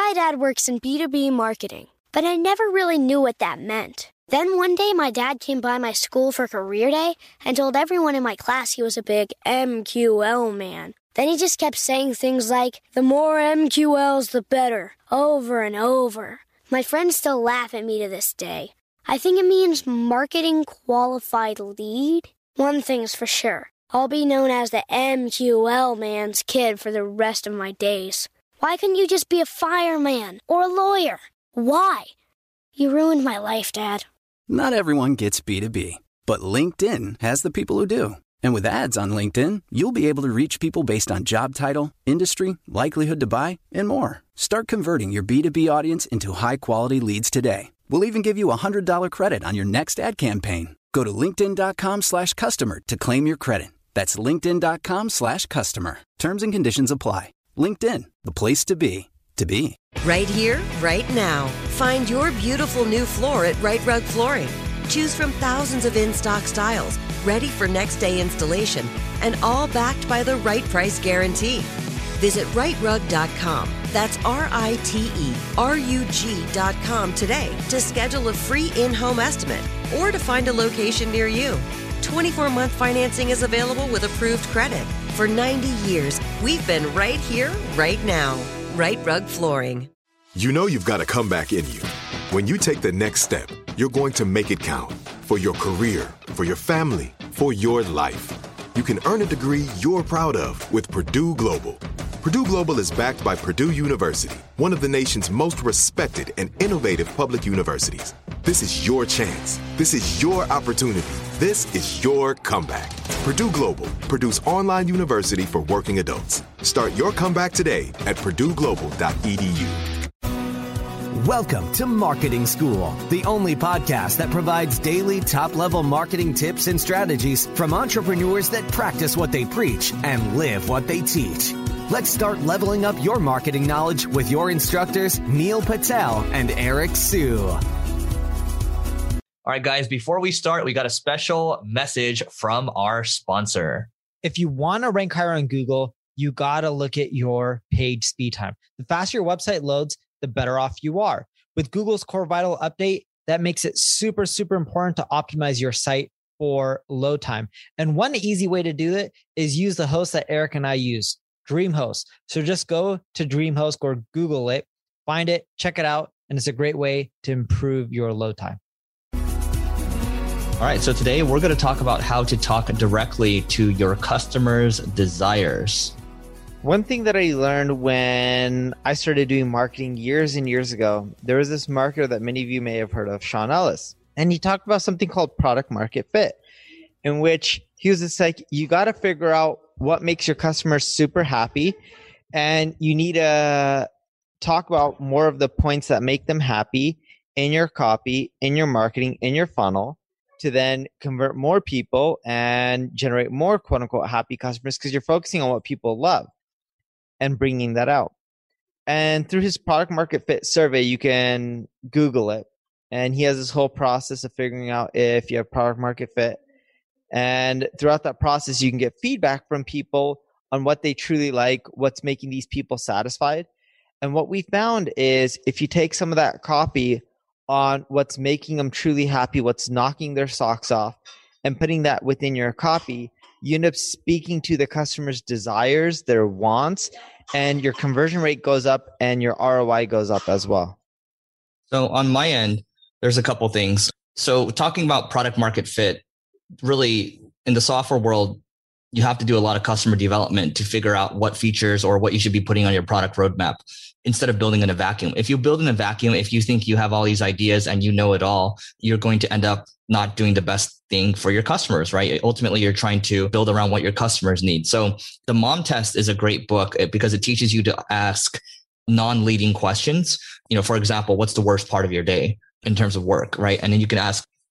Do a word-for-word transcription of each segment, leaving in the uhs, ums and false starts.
My dad works in B two B marketing, but I never really knew what that meant. Then one day, my dad came by my school for career day and told everyone in my class he was a big M Q L man. Then he just kept saying things like, the more M Q Ls, the better, over and over. My friends still laugh at me to this day. I think it means marketing qualified lead. One thing's for sure. I'll be known as the M Q L man's kid for the rest of my days. Why couldn't you just be a fireman or a lawyer? Why? You ruined my life, Dad. Not everyone gets B two B, but LinkedIn has the people who do. And with ads on LinkedIn, you'll be able to reach people based on job title, industry, likelihood to buy, and more. Start converting your B two B audience into high-quality leads today. We'll even give you a one hundred dollars credit on your next ad campaign. Go to linkedin.com slash customer to claim your credit. That's linkedin.com slash customer. Terms and conditions apply. LinkedIn, the place to be, to be. Right here, right now. Find your beautiful new floor at Right Rug Flooring. Choose from thousands of in-stock styles, ready for next day installation, and all backed by the right price guarantee. Visit right rug dot com. That's R I T E R U G dot com today to schedule a free in-home estimate or to find a location near you. twenty-four month financing is available with approved credit. For ninety years, we've been right here, right now. Right Rug Flooring. You know you've got a comeback in you. When you take the next step, you're going to make it count. For your career, for your family, for your life. You can earn a degree you're proud of with Purdue Global. Purdue Global is backed by Purdue University, one of the nation's most respected and innovative public universities. This is your chance. This is your opportunity. This is your comeback. Purdue Global, Purdue's online university for working adults. Start your comeback today at purdue global dot e d u. Welcome to Marketing School, the only podcast that provides daily top-level marketing tips and strategies from entrepreneurs that practice what they preach and live what they teach. Let's start leveling up your marketing knowledge with your instructors, Neil Patel and Eric Sue. All right, guys, before we start, we got a special message from our sponsor. If you want to rank higher on Google, you got to look at your page speed time. The faster your website loads, the better off you are. With Google's Core Vital update, that makes it super, super important to optimize your site for load time. And one easy way to do it is use the host that Eric and I use, DreamHost. So just go to DreamHost or Google it, find it, check it out, and it's a great way to improve your load time. All right, so today we're going to talk about how to talk directly to your customers' desires. One thing that I learned when I started doing marketing years and years ago, there was this marketer that many of you may have heard of, Sean Ellis. And he talked about something called product market fit, in which he was just like, you got to figure out what makes your customers super happy. And you need to talk about more of the points that make them happy in your copy, in your marketing, in your funnel, to then convert more people and generate more quote unquote happy customers, because you're focusing on what people love and bringing that out. And through his product market fit survey, you can Google it. And he has this whole process of figuring out if you have product market fit. And throughout that process, you can get feedback from people on what they truly like, what's making these people satisfied. And what we found is if you take some of that copy on what's making them truly happy, what's knocking their socks off, and putting that within your copy, you end up speaking to the customer's desires, their wants, and your conversion rate goes up and your R O I goes up as well. So on my end, there's a couple things. So talking about product market fit, really in the software world, you have to do a lot of customer development to figure out what features or what you should be putting on your product roadmap instead of building in a vacuum. If you build in a vacuum, if you think you have all these ideas and you know it all, you're going to end up not doing the best thing for your customers, right? Ultimately, you're trying to build around what your customers need. So the MOM test is a great book because it teaches you to ask non-leading questions. You know, for example, what's the worst part of your day in terms of work, right? And then you can ask,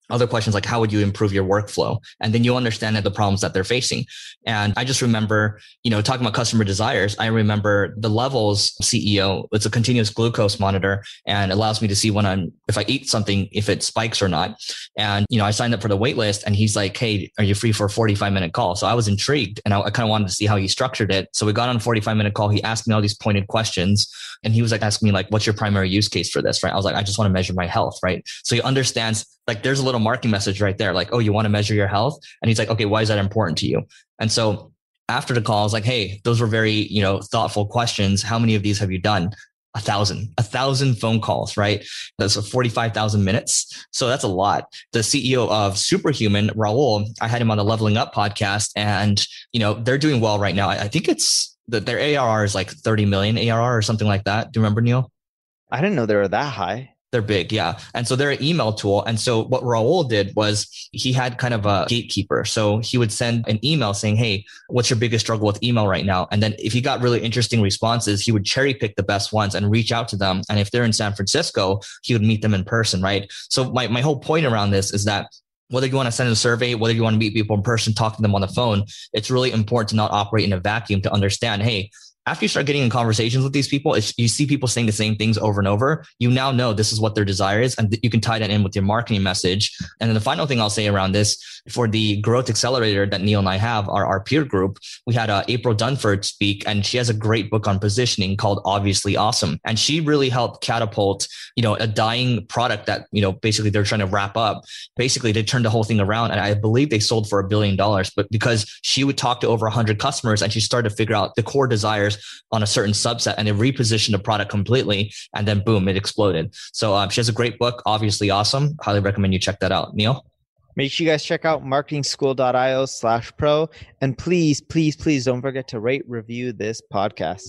other questions like, how would you improve your workflow? And then you understand that the problems that they're facing. And I just remember, you know, talking about customer desires, I remember the Levels C E O, it's a continuous glucose monitor and allows me to see when I'm, if I eat something, if it spikes or not. And, you know, I signed up for the wait list and he's like, hey, are you free for a forty-five minute call? So I was intrigued and I, I kind of wanted to see how he structured it. So we got on a forty-five minute call. He asked me all these pointed questions and he was like asking me like, what's your primary use case for this? Right. I was like, I just want to measure my health. Right. So he understands, like, there's a little marketing message right there. Like, oh, you want to measure your health? And he's like, okay, why is that important to you? And so after the call, I was like, hey, those were very, you know, thoughtful questions. How many of these have you done? A thousand, a thousand phone calls, right? That's forty-five thousand minutes. So that's a lot. The C E O of Superhuman, Raul, I had him on the Leveling Up podcast and, you know, they're doing well right now. I think it's that their A R R is like thirty million A R R or something like that. Do you remember, Neil? I didn't know they were that high. They're big. Yeah. And so they're an email tool. And so what Raul did was he had kind of a gatekeeper. So he would send an email saying, hey, what's your biggest struggle with email right now? And then if he got really interesting responses, he would cherry pick the best ones and reach out to them. And if they're in San Francisco, he would meet them in person. Right. So my, my whole point around this is that whether you want to send a survey, whether you want to meet people in person, talk to them on the phone, it's really important to not operate in a vacuum, to understand, hey, after you start getting in conversations with these people, if you see people saying the same things over and over, you now know this is what their desire is, and you can tie that in with your marketing message. And then the final thing I'll say around this, for the growth accelerator that Neil and I have, our, our peer group, we had uh, April Dunford speak, and she has a great book on positioning called Obviously Awesome. And she really helped catapult, you know, a dying product that, you know, basically they're trying to wrap up. Basically, they turned the whole thing around, and I believe they sold for a billion dollars. But because she would talk to over one hundred customers and she started to figure out the core desires on a certain subset, and it repositioned the product completely, and then boom, it exploded. So um, she has a great book, Obviously Awesome. Highly recommend you check that out. Neil? Make sure you guys check out marketingschool.io slash pro. And please, please, please don't forget to rate, review this podcast.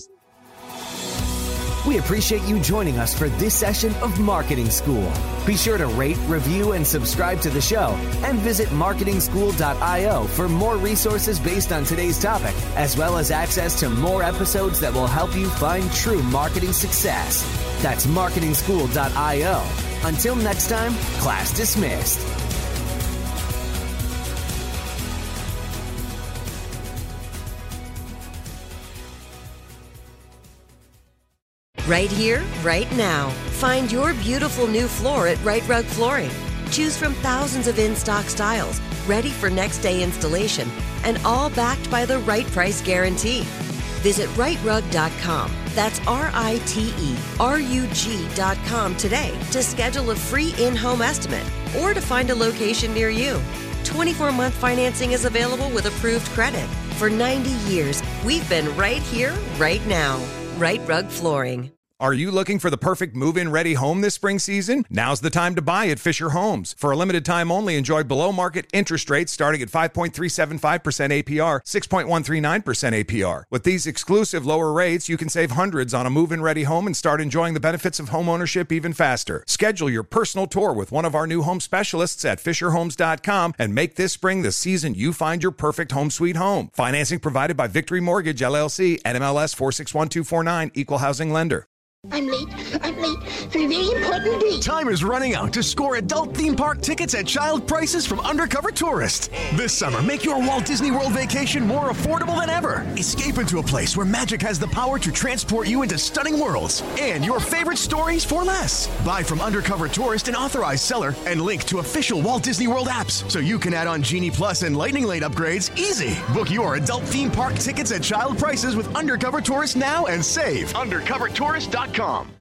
We appreciate you joining us for this session of Marketing School. Be sure to rate, review, and subscribe to the show, and visit marketing school dot io for more resources based on today's topic, as well as access to more episodes that will help you find true marketing success. That's marketing school dot io. Until next time, class dismissed. Right here, right now. Find your beautiful new floor at Right Rug Flooring. Choose from thousands of in-stock styles, ready for next day installation, and all backed by the right price guarantee. Visit right rug dot com. That's R I T E R U G dot com today to schedule a free in-home estimate or to find a location near you. twenty-four month financing is available with approved credit. For ninety years, we've been right here, right now. Right Rug Flooring. Are you looking for the perfect move-in ready home this spring season? Now's the time to buy at Fisher Homes. For a limited time only, enjoy below-market interest rates starting at five point three seven five percent A P R, six point one three nine percent A P R. With these exclusive lower rates, you can save hundreds on a move-in ready home and start enjoying the benefits of home ownership even faster. Schedule your personal tour with one of our new home specialists at fisher homes dot com and make this spring the season you find your perfect home sweet home. Financing provided by Victory Mortgage, L L C, N M L S four six one two four nine, Equal Housing Lender. I'm late. I'm late for a very important date. Time is running out to score adult theme park tickets at child prices from Undercover Tourist. This summer, make your Walt Disney World vacation more affordable than ever. Escape into a place where magic has the power to transport you into stunning worlds and your favorite stories for less. Buy from Undercover Tourist, an authorized seller, and link to official Walt Disney World apps so you can add on Genie Plus and Lightning Lane upgrades easy. Book your adult theme park tickets at child prices with Undercover Tourist now and save. undercover tourist dot com.